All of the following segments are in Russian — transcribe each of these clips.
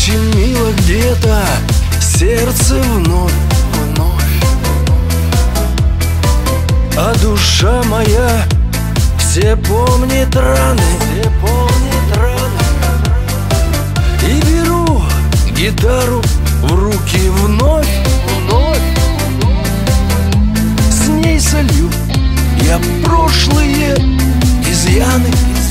очень мило где-то сердце вновь, а душа моя все помнит раны, и беру гитару в руки вновь, с ней солью я прошлые изъяны.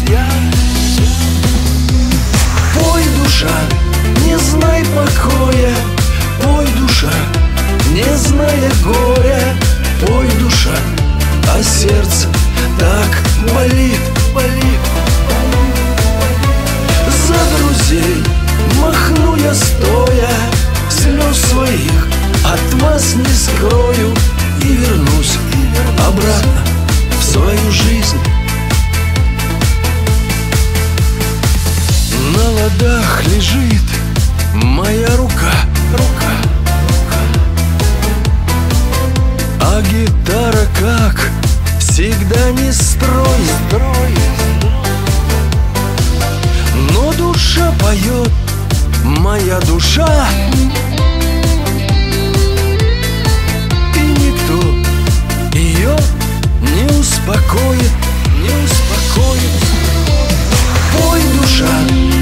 Пой, душа, не знай покоя, пой, душа, не зная горя, пой, душа, а сердце так болит. За друзей махну я стоя, слез своих от вас не скрою, и вернусь обратно в свою жизнь. На ладах лежит моя рука, а гитара, как всегда, не строит, но душа поет, моя душа, и никто ее не успокоит. Пой, душа,